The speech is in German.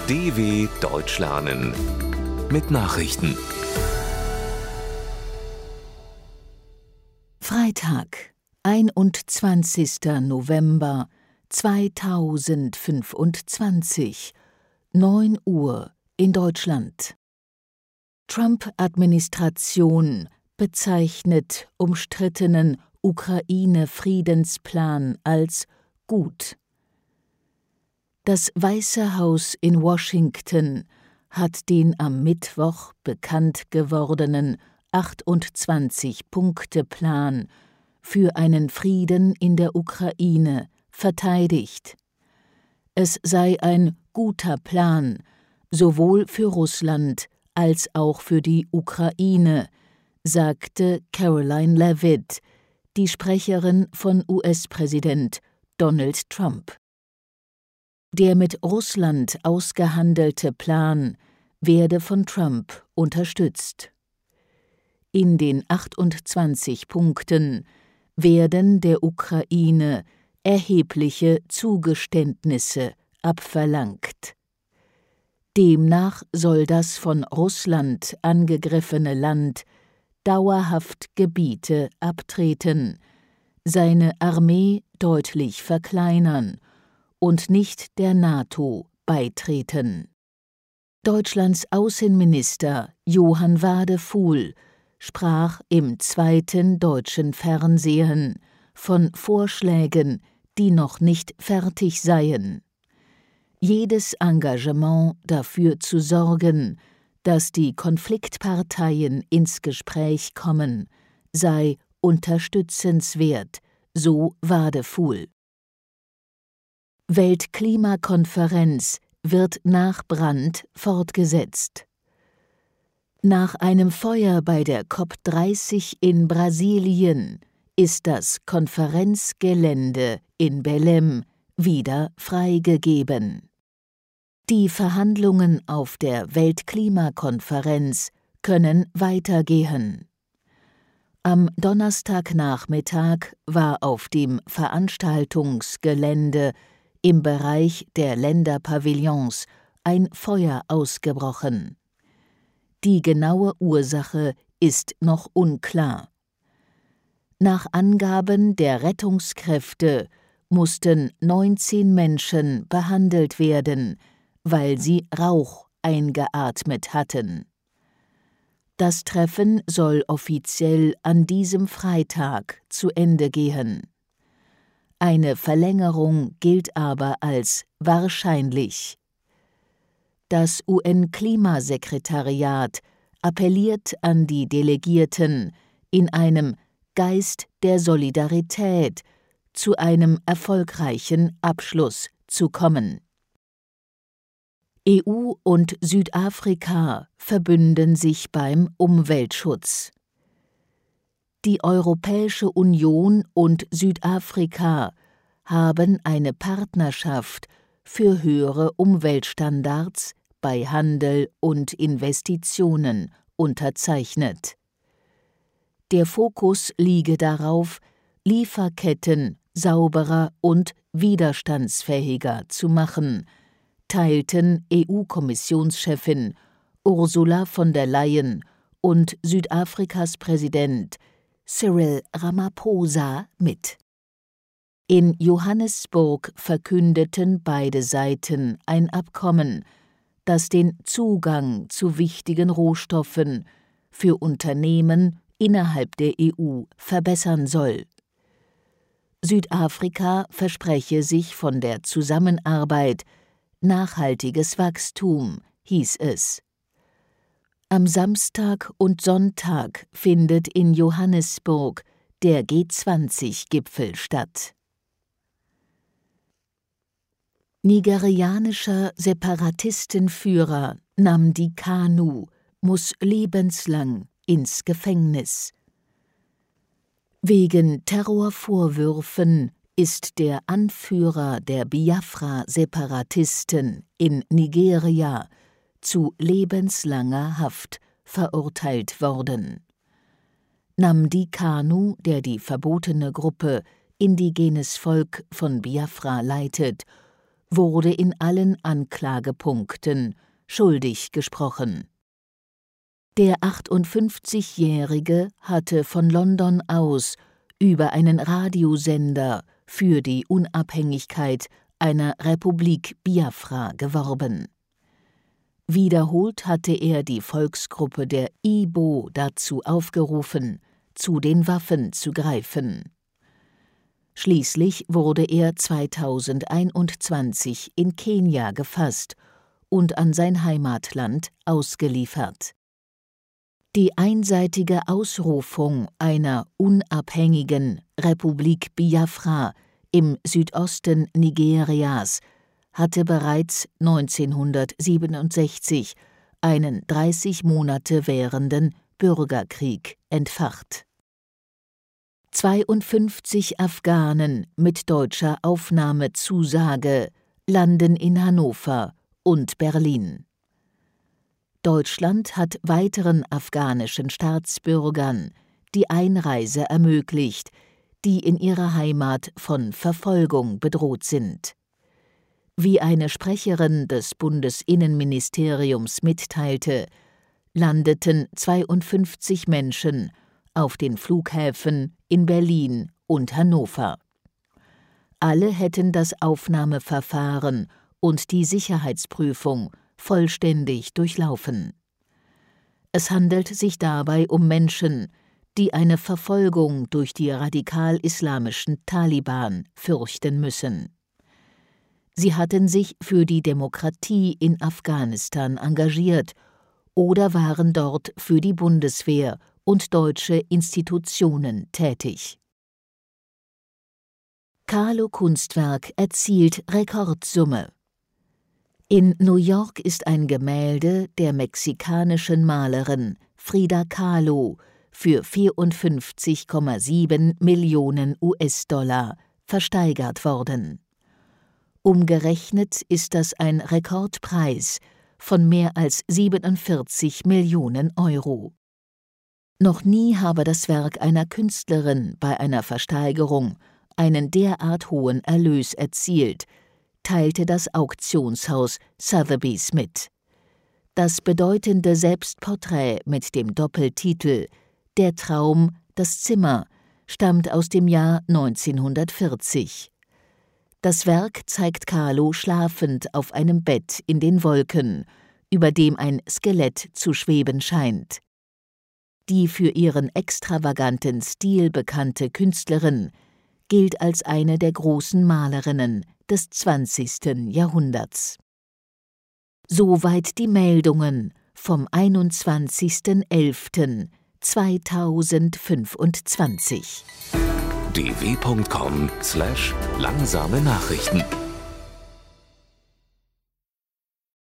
DW Deutsch lernen mit Nachrichten. Freitag, 21. November 2025, 9 Uhr in Deutschland. Trump-Administration bezeichnet umstrittenen Ukraine-Friedensplan als gut. Das Weiße Haus in Washington hat den am Mittwoch bekannt gewordenen 28-Punkte-Plan für einen Frieden in der Ukraine verteidigt. Es sei ein guter Plan, sowohl für Russland als auch für die Ukraine, sagte Caroline Leavitt, die Sprecherin von US-Präsident Donald Trump. Der mit Russland ausgehandelte Plan werde von Trump unterstützt. In den 28 Punkten werden der Ukraine erhebliche Zugeständnisse abverlangt. Demnach soll das von Russland angegriffene Land dauerhaft Gebiete abtreten, seine Armee deutlich verkleinern und nicht der NATO beitreten. Deutschlands Außenminister Johann Wadefuhl sprach im zweiten deutschen Fernsehen von Vorschlägen, die noch nicht fertig seien. Jedes Engagement dafür zu sorgen, dass die Konfliktparteien ins Gespräch kommen, sei unterstützenswert, so Wadefuhl. Weltklimakonferenz wird nach Brand fortgesetzt. Nach einem Feuer bei der COP30 in Brasilien ist das Konferenzgelände in Belém wieder freigegeben. Die Verhandlungen auf der Weltklimakonferenz können weitergehen. Am Donnerstagnachmittag war auf dem Veranstaltungsgelände im Bereich der Länderpavillons ein Feuer ausgebrochen. Die genaue Ursache ist noch unklar. Nach Angaben der Rettungskräfte mussten 19 Menschen behandelt werden, weil sie Rauch eingeatmet hatten. Das Treffen soll offiziell an diesem Freitag zu Ende gehen. Eine Verlängerung gilt aber als wahrscheinlich. Das UN-Klimasekretariat appelliert an die Delegierten, in einem Geist der Solidarität zu einem erfolgreichen Abschluss zu kommen. EU und Südafrika verbünden sich beim Umweltschutz. Die Europäische Union und Südafrika haben eine Partnerschaft für höhere Umweltstandards bei Handel und Investitionen unterzeichnet. Der Fokus liege darauf, Lieferketten sauberer und widerstandsfähiger zu machen, teilten EU-Kommissionschefin Ursula von der Leyen und Südafrikas Präsident Cyril Ramaphosa mit. In Johannesburg verkündeten beide Seiten ein Abkommen, das den Zugang zu wichtigen Rohstoffen für Unternehmen innerhalb der EU verbessern soll. Südafrika verspreche sich von der Zusammenarbeit nachhaltiges Wachstum, hieß es. Am Samstag und Sonntag findet in Johannesburg der G20-Gipfel statt. Nigerianischer Separatistenführer Nnamdi Kanu muss lebenslang ins Gefängnis. Wegen Terrorvorwürfen ist der Anführer der Biafra-Separatisten in Nigeria zu lebenslanger Haft verurteilt worden. Nnamdi Kanu, der die verbotene Gruppe Indigenes Volk von Biafra leitet, wurde in allen Anklagepunkten schuldig gesprochen. Der 58-Jährige hatte von London aus über einen Radiosender für die Unabhängigkeit einer Republik Biafra geworben. Wiederholt hatte er die Volksgruppe der Igbo dazu aufgerufen, zu den Waffen zu greifen. Schließlich wurde er 2021 in Kenia gefasst und an sein Heimatland ausgeliefert. Die einseitige Ausrufung einer unabhängigen Republik Biafra im Südosten Nigerias hatte bereits 1967 einen 30 Monate währenden Bürgerkrieg entfacht. 52 Afghanen mit deutscher Aufnahmezusage landen in Hannover und Berlin. Deutschland hat weiteren afghanischen Staatsbürgern die Einreise ermöglicht, die in ihrer Heimat von Verfolgung bedroht sind. Wie eine Sprecherin des Bundesinnenministeriums mitteilte, landeten 52 Menschen auf den Flughäfen in Berlin und Hannover. Alle hätten das Aufnahmeverfahren und die Sicherheitsprüfung vollständig durchlaufen. Es handelt sich dabei um Menschen, die eine Verfolgung durch die radikal-islamischen Taliban fürchten müssen. Sie hatten sich für die Demokratie in Afghanistan engagiert oder waren dort für die Bundeswehr und deutsche Institutionen tätig. Kahlo-Kunstwerk erzielt Rekordsumme. In New York ist ein Gemälde der mexikanischen Malerin Frida Kahlo für 54,7 Millionen US-Dollar versteigert worden. Umgerechnet ist das ein Rekordpreis von mehr als 47 Millionen Euro. Noch nie habe das Werk einer Künstlerin bei einer Versteigerung einen derart hohen Erlös erzielt, teilte das Auktionshaus Sotheby's mit. Das bedeutende Selbstporträt mit dem Doppeltitel »Der Traum, das Zimmer« stammt aus dem Jahr 1940. Das Werk zeigt Kahlo schlafend auf einem Bett in den Wolken, über dem ein Skelett zu schweben scheint. Die für ihren extravaganten Stil bekannte Künstlerin gilt als eine der großen Malerinnen des 20. Jahrhunderts. Soweit die Meldungen vom 21.11.2025. dw.com/langsame Nachrichten